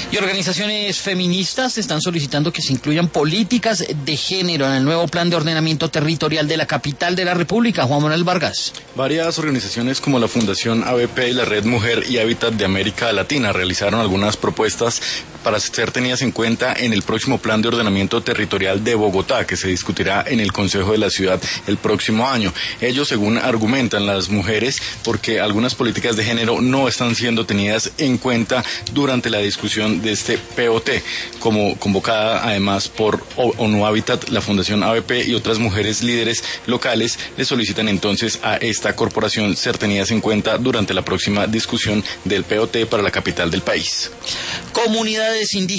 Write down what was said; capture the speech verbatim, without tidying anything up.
Y organizaciones feministas están solicitando que se incluyan políticas de género en el nuevo plan de ordenamiento territorial de la capital de la República. Juan Manuel Vargas. Varias organizaciones como la Fundación A B P y la Red Mujer y Hábitat de América Latina realizaron algunas propuestas para ser tenidas en cuenta en el próximo plan de ordenamiento territorial de Bogotá, que se discutirá en el Consejo de la Ciudad el próximo año. Ellos, según argumentan las mujeres, porque algunas políticas de género no están siendo tenidas en cuenta durante la discusión de este P O T, como convocada además por ONU Hábitat, la Fundación A B P y otras mujeres líderes locales, le solicitan entonces a esta corporación ser tenidas en cuenta durante la próxima discusión del P O T para la capital del país. Comunidades indígenas